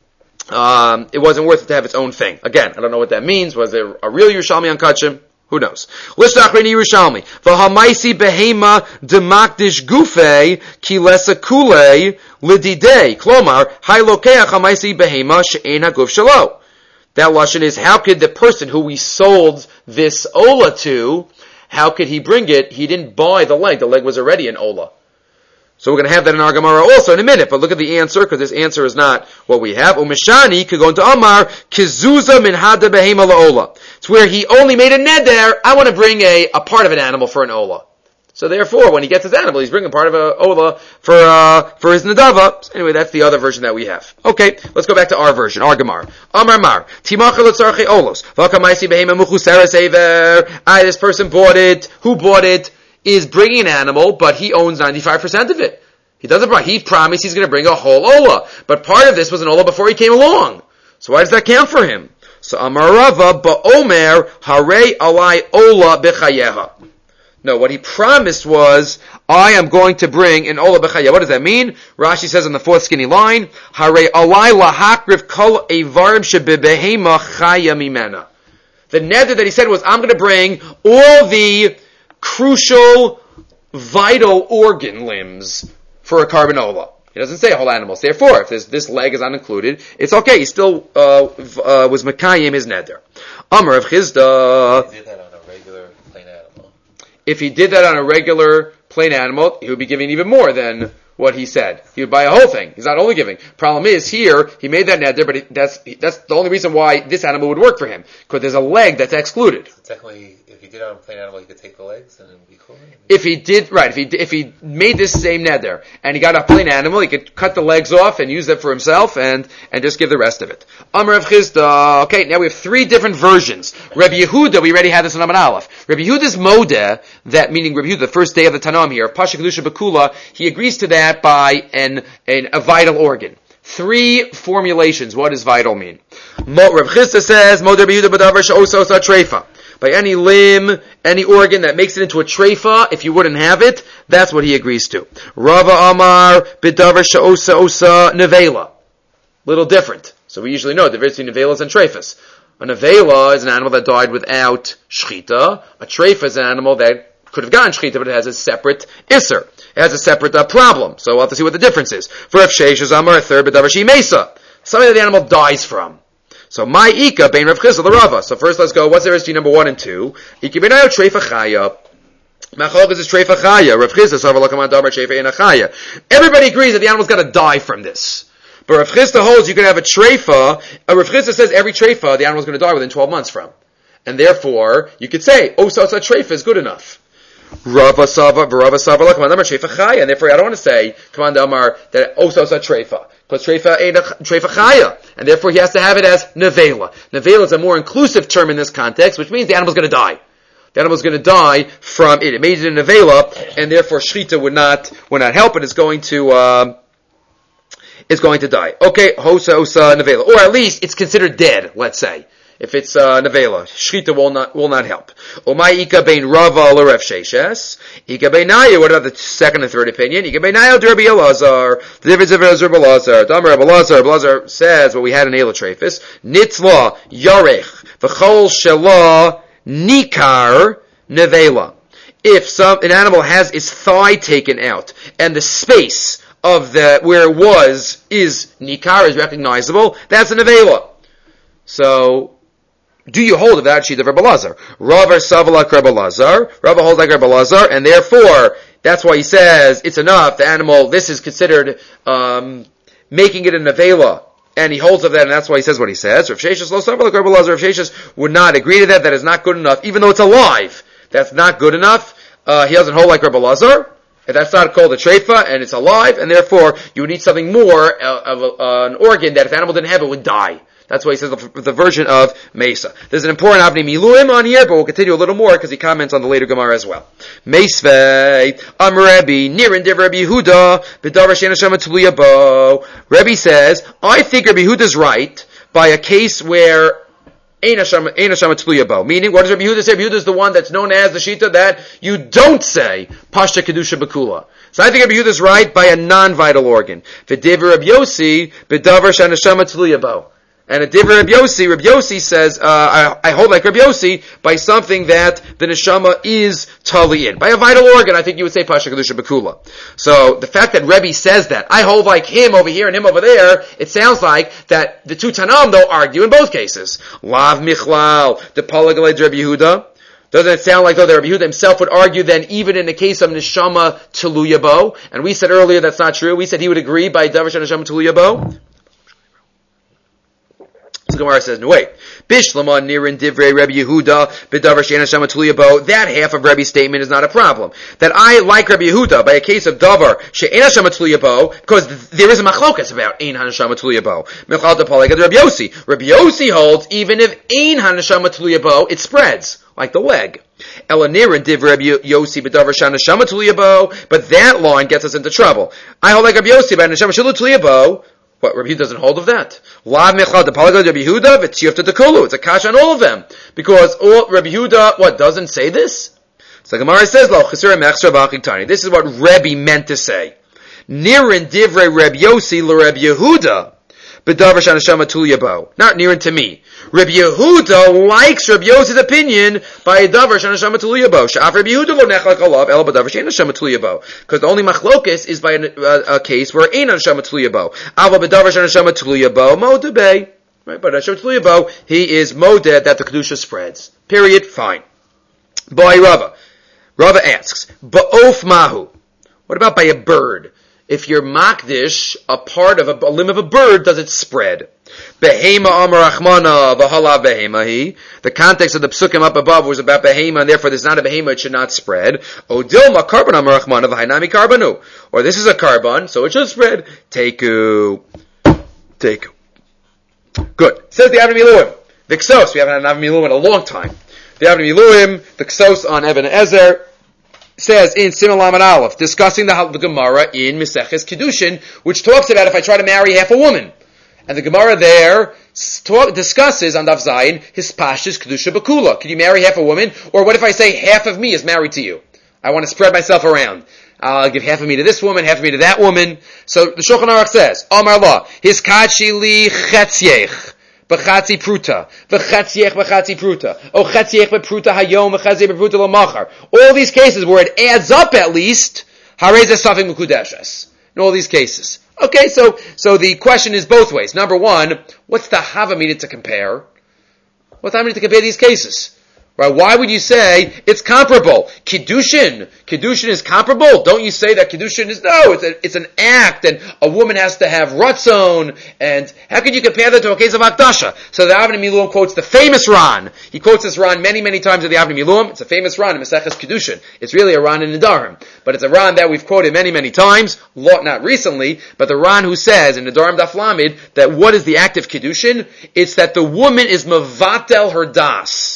um, it wasn't worth it to have its own thing. Again, I don't know what that means. Was there a real Yerushalmi on Kachim? Who knows? Lishna Achrina Yerushalmi. V'hamaisi behema demakdish gufe ki lesa kule lididei. Klomar, hai lokeach hamaisi behema she'en haguf shalo. That lashon is, how could the person who we sold this ola to, how could he bring it? He didn't buy the leg. The leg was already an ola. So we're going to have that in our Gemara also in a minute. But look at the answer, because this answer is not what we have. Umeshani could go into Amar kizuza min hada behema laola. It's where he only made a neder. I want to bring a, a part of an animal for an ola. So therefore, when he gets his animal, he's bringing part of a ola for uh, for his nedava. So anyway, that's the other version that we have. Okay, let's go back to our version, our Gemara. Amar Mar timachal letzarchei olos v'akamaisi behema muchuseres ever. I, this person bought it. Who bought it? Is bringing an animal, but he owns ninety-five percent of it. He doesn't. He promised he's going to bring a whole ola, but part of this was an ola before he came along. So why does that count for him? So Amar Rava ba'omer harei alai ola b'chayeha. No, what he promised was, I am going to bring an ola b'chayeha. What does that mean? Rashi says in the fourth skinny line, harei alai lahakriv kol evarim shebebehema chaya mimena. The nether that he said was, I'm going to bring all the crucial, vital organ limbs for a carbon ola. He doesn't say whole animals. Therefore, if this, this leg is not included, it's okay. He still uh, uh, was Mekayim his neder. Amar of Chizda. He did that on a regular plain animal. If he did that on a regular plain animal, he would be giving even more than what he said. He would buy a whole thing. He's not only giving. Problem is, here, he made that neder, but he, that's that's the only reason why this animal would work for him. Because there's a leg that's excluded. So technically, if he did it on a plain animal, he could take the legs and it would be cool. If he did, right, if he if he made this same neder, and he got a plain animal, he could cut the legs off and use them for himself, and, and just give the rest of it. Amar of Chizda. Okay, now we have three different versions. Rabbi Yehuda, we already had this in Amar Aleph. Rabbi Yehuda's modeh, that meaning Rabbi Yehuda, the first day of the Tanam here, Pasha Kedusha Bekula, he agrees to that by an, an a vital organ. Three formulations. What does vital mean? Mo, Rav Chizda says, Mo Rabbi Yehuda b'davar she'osa osa treifa. By any limb, any organ that makes it into a treifa, if you wouldn't have it, that's what he agrees to. Rava Amar b'davar she'osa osa nevela. Little different. So we usually know the difference between nevelas and treifas. A nevela is an animal that died without shchita. A treifa is an animal that could have gotten shchita, but it has a separate isser. It has a separate uh, problem. So we'll have to see what the difference is. For Rav Sheish Amar, a third b'davar she'i mesa. Something that the animal dies from. So my ika bein Rav Chizda the Rava. So first let's go. What's the rest number one and two? Ika beinayo treifa chaya. Machok is treifa chaya. Rav Chizda savalakaman davar treifa ena chaya. Everybody agrees that the animal's got to die from this. But Rav Chizda holds you can have a treifa. Uh, Rav Chizda says every treifa the animal's going to die within twelve months from, and therefore you could say oh so, so treifa is good enough. Rava Sava, Rava Sava, like Command Amar Treifa Chaya, and therefore I don't want to say Command Amar that also is a Treifa, because Treifa ain't a Treifa Chaya, and therefore he has to have it as Nevela. Nevela is a more inclusive term in this context, which means the animal's going to die. The animal's going to die from it. It made it in Nevela, and therefore Shchita would not would not help, and it's going to um, it's going to die. Okay, Hosa Osa Nevela, or at least it's considered dead. Let's say. If it's uh, nevela, shchita will not will not help. Omai ika bein Rava l'Rav Sheishes. Ika beinaya. What about the second and third opinion? Ika beinaya d'Rabbi Elazar. The difference of Rabbi Elazar. Damar Rabbi Elazar. Rabbi Elazar says what we had in Eila Treifus. Nitzla yarech v'chol shela nikar nevela. If some an animal has its thigh taken out and the space of the where it was is nikar is recognizable, that's a nevela. So. Do you hold of that sheet of Rabbi Elazar? Rava Savalak Rabbi Elazar. Rava holds like Rabbi Elazar, and therefore, that's why he says it's enough. The animal, this is considered um, making it a nevela, and he holds of that, and that's why he says what he says. Rav Sheshis lo Savalak Rabbi Elazar. Rav Sheshis would not agree to that. That is not good enough, even though it's alive. That's not good enough. Uh, he doesn't hold like Rabbi Elazar. And that's not called a treifa, and it's alive, and therefore you would need something more uh, of a, uh, an organ that if the animal didn't have it would die. That's why he says the, the version of Mesa. There's an important Avnei Miluim on here, but we'll continue a little more because he comments on the later Gemara as well. Meisvei, Am Rebbe, Nirin Div Rebbe Yehuda, B'davar She'ena Shama Tluya Bo. Rebbe says, I think Rebbe Yehuda's right by a case where Eina Shama Tluya Bo. Meaning, what does Rebbe Yehuda say? Rebbe Yehuda is the one that's known as the Shita that you don't say Pashta Kedusha Bekula. So I think Rebbe Yehuda's right by a non-vital organ. V'div Rebbe Yossi, B'davar She'ena Shama Tluya Bo. And a Divrei Rabbi Yossi, Rabbi Yossi says, uh, I, I hold like Rabbi Yossi by something that the neshama is tali in. By a vital organ, I think you would say Pasha Kedusha Bekula. So, the fact that Rebbe says that, I hold like him over here and him over there, it sounds like that the two Tanam, though, argue in both cases. Lav Michlal, the Palagaled Rabbi Yehuda. Doesn't it sound like though that Rabbi Yehuda himself would argue then even in the case of Neshama Tluya Bo? And we said earlier that's not true. We said he would agree by Davar Neshama Tluya Bo. The Gemara says, no wait. Bishlama nirin divrei Rabbi Yehuda b'davar she'ena shama tluya bo. That half of Rebbe's statement is not a problem. That I like Rabbi Yehuda by a case of davar she'ena shama tluya bo, because there is a machlokas about ein hanashama tluya bo. Mechal depalegad Rabbi Yossi. Rabbi Yossi holds even if ein hanashama tluya bo, it spreads like the leg. Ela nirin divrei Rabbi Yossi b'davar she'ena shama tluya bo. But that line gets us into trouble. I hold like Rabbi Yossi by neshama tluya bo. What, Rabbi Yehuda doesn't hold of that? Lav mechad the palagad Rabbi Yehuda v'tziyufta dekulu. It's a kash on all of them. Because all, Rabbi Yehuda, what, doesn't say this? So Gemara says, Lo chesur mechsar v'achiktani. This is what Rebbe meant to say. Nirin divrei Rabbi Yossi l'Rebbe Yehuda b'davar shanashama tluya bo. Not nirin to me. Rabbi Yehuda likes Rabbi Yossi's opinion by a davar shanashama tluya bo. Sha'af Rabbi Yehuda lo nechlak alav el b'davar shanashama tluya bo. Because the only machlokes is by a, a, a case where ein nashama tluya bo. Ava b'davar shanashama tluya bo modeh. Right, but nashama tluya bo, he is modeh that the kedusha spreads. Period. Fine. By Rava. Rava asks, ba'of mahu. What about by a bird? If you're makdish, a part of a, a limb of a bird, does it spread? Behema amar achmana v'hala behema hi. The context of the psukim up above was about behema, and therefore there's not a behema, it should not spread. O dilma carbon amar achmana v'hainami carbonu. Or this is a carbon, so it should spread. Teku. Teku. Good. Says the Avnei Miluim. The Ksos. We haven't had an Avnei Miluim in a long time. The Avnei Miluim, the Ksos on Even Ezer, says in Siman Lamed Aleph, discussing the, the Gemara in Meseches Kiddushin, which talks about if I try to marry half a woman. And the Gemara there talk, discusses on Daf Zayin, his pashtus Kedusha Bekula. Can you marry half a woman? Or what if I say half of me is married to you? I want to spread myself around. I'll give half of me to this woman, half of me to that woman. So the Shulchan Aruch says, Amar La, his kachi li chetziech. B'chatzi pruta, v'chatziech b'chatzi pruta, o chatziech b'pruta hayom, v'chatziech b'pruta l'machar. All these cases where it adds up at least, hareza safing m'kudeshes. In all these cases. Okay, so, so the question is both ways. Number one, what's the havamina to compare? What's the havamina to compare these cases? Right? Why would you say it's comparable? Kiddushin. Kiddushin is comparable. Don't you say that Kiddushin is, no, it's a, it's an act and a woman has to have ratzon, and how can you compare that to a case of Akdasha? So the Avnei Miluim quotes the famous Ran. He quotes this Ran many, many times in the Avnei Miluim. It's a famous Ran in Maseches Kiddushin. It's really a Ran in Nedarim. But it's a Ran that we've quoted many, many times, not recently, but the Ran who says in Nedarim Daf Lamed that what is the act of Kiddushin? It's that the woman is mevatel her das.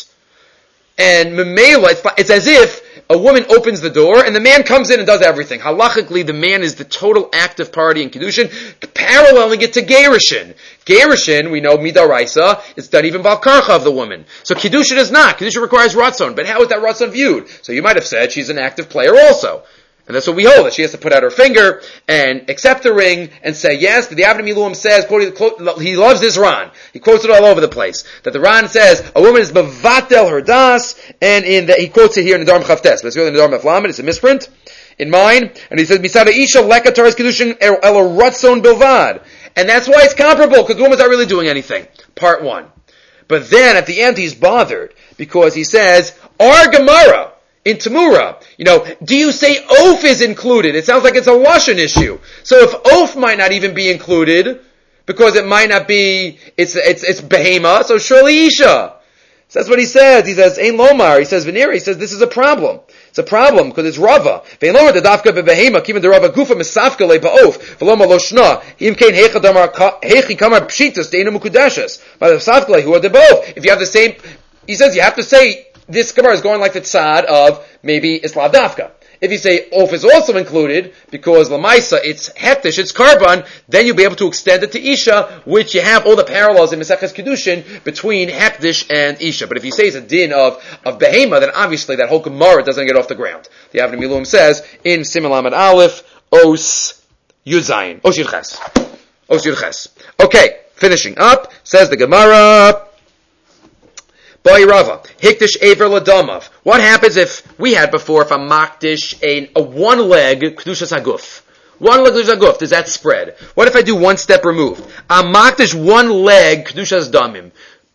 And memela, it's, it's as if a woman opens the door and the man comes in and does everything. Halachically, the man is the total active party in Kiddushin, paralleling it to Gerushin. Gerushin, we know, Midaraisa, is done even Balkarcha of the woman. So Kiddushin is not. Kiddushin requires Ratzon. But how is that Ratzon viewed? So you might have said she's an active player also. And that's what we hold, that she has to put out her finger and accept the ring and say yes. The Avnei Miluim says, quote, he loves this Ran. He quotes it all over the place. That the Ran says, a woman is mevatel her das, and in the, he quotes it here in the Nedarim Chavtes. But it's really in the Nedarim Aflamed, it's a misprint in mine. And he says, Misada Isha lekataris kedushin el ratzon bilvad. And that's why it's comparable, because the woman's not really doing anything. Part one. But then at the end he's bothered, because he says, our Gemara, in Tamura, you know, do you say oaf is included? It sounds like it's a Lashon issue. So if oaf might not even be included, because it might not be, it's, it's, it's behema, so surely Isha. So that's what he says. He says, Ein Lomar. He says, Venera. He says, this is a problem. It's a problem because it's Rava. Vein lomer the dafka bebehema kiven the Rava gufa misafka lebaof v'loma lo shna im kein hecha damar hechi kamar pshitas deinu mukudashes. By the misafka who are the both. If you have the same, he says you have to say this gemara is going like the tzad of maybe Islav dafka. If you say oaf is also included, because Lamaisa, it's hektish, it's karban, then you'll be able to extend it to Isha, which you have all the parallels in Maseches Kedushin between hektish and Isha. But if you say it's a din of, of Behema, then obviously that whole Gemara doesn't get off the ground. The Avnei Miluim says, in Simon Lamed Aleph, Os Yuzayin. Os Yudches. Os Yudches. Okay, finishing up, says the Gemara, Boy Rava, Hikdish Aver Ladamav. What happens if we had before if a Makdish a, a one leg Kedushas Haguf? One leg Kedushas Haguf, does that spread? What if I do one step removed? A Makdish one leg Kedushas Damim.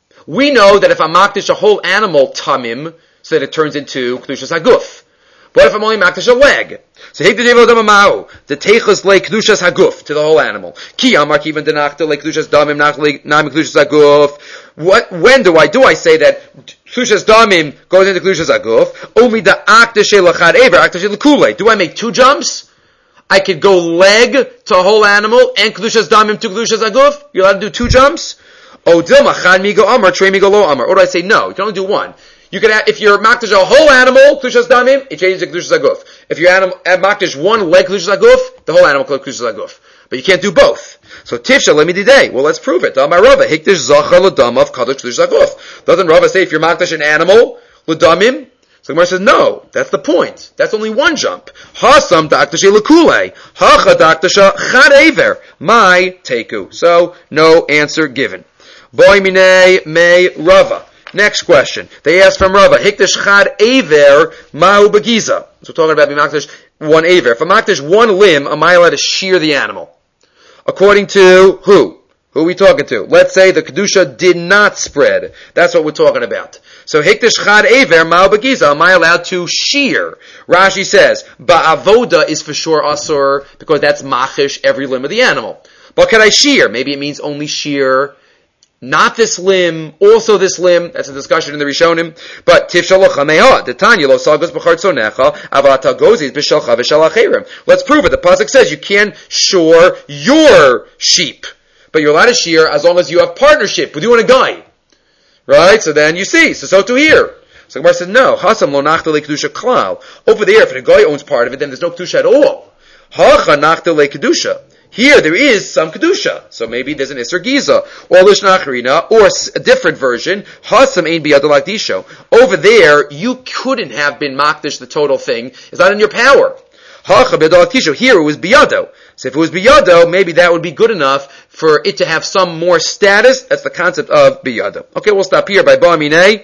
We know that if I Makdish a whole animal Tamim, so that it turns into Kedushas Haguf. What if I'm only makdish a leg? So Hikdish Aver Ladamav, the Teichus le Kedushas Haguf, to the whole animal. Ki Amar even denachta le Kedushas Damim, nach le Kedushas Haguf. What, when do I do I say that Kedushas Damim goes into Kedushas Haguf? Omi da akdashe lachad ever, akdashe lekule. Do I make two jumps? I could go leg to a whole animal and Kedushas Damim to Kedushas Haguf? You're allowed to do two jumps? O dilma chad migo amar, tre migo lo amar. Or do I say no? You can only do one. You can add, if you're makdish a whole animal, Kedushas Damim, it changes to Kedushas Haguf. If you're makdish one leg Kedushas Haguf, the whole animal Kedushas Haguf. But you can't do both. So tifsha let me today. Well, let's prove it. Amar Rava hikdish zacha l'damav kadosh Kedushas Haguf. Doesn't Rava say if you're makdish an animal l'damim? So the Gemara says no. That's the point. That's only one jump. Hasam da'akdashe l'kulei. Hacha da'akdasha chad aver. My teku. So no answer given. Boy minei me Rava. Next question. They ask from Rava, Hikdish chad aver ma'u begiza. So we're talking about makdish one aver. If a makdish one limb, am I allowed to shear the animal? According to who? Who are we talking to? Let's say the Kedusha did not spread. That's what we're talking about. So Hikdish chad aver ma'u begiza. Am I allowed to shear? Rashi says, ba'avoda is for sure asur, because that's machish every limb of the animal. But can I shear? Maybe it means only shear not this limb, also this limb. That's a discussion in the Rishonim. But tifshalocha meha, the Tanya lo salgos b'chartzonecha, avata gozis b'shalcha v'shalacherim. Let's prove it. The pasuk says you can shore your sheep, but you're allowed to shear as long as you have partnership with you and a guy, right? So then you see. So so to here. So Gemara says no. Hasam lo nachta le kedusha klal. Over there, if the guy owns part of it, then there's no kedusha at all. Hacha nachta le kedusha. Here there is some kedusha, so maybe there's an Isser Giza, or Lishnacharina, or a different version, Hasam Ein Biyado Disho. Over there, you couldn't have been makdish the total thing. It's not in your power. Hacha Biyado Tisho. Here it was Biyado. So if it was Biyado, maybe that would be good enough for it to have some more status. That's the concept of Biyado. Okay, we'll stop here by Ba'aminei.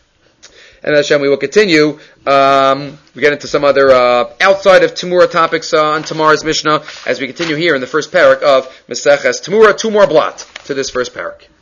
And Hashem, we will continue. Um, we get into some other uh, outside of Tamura topics uh, on tomorrow's Mishnah as we continue here in the first parak of Maseches Tamura. Two more blot to this first parak.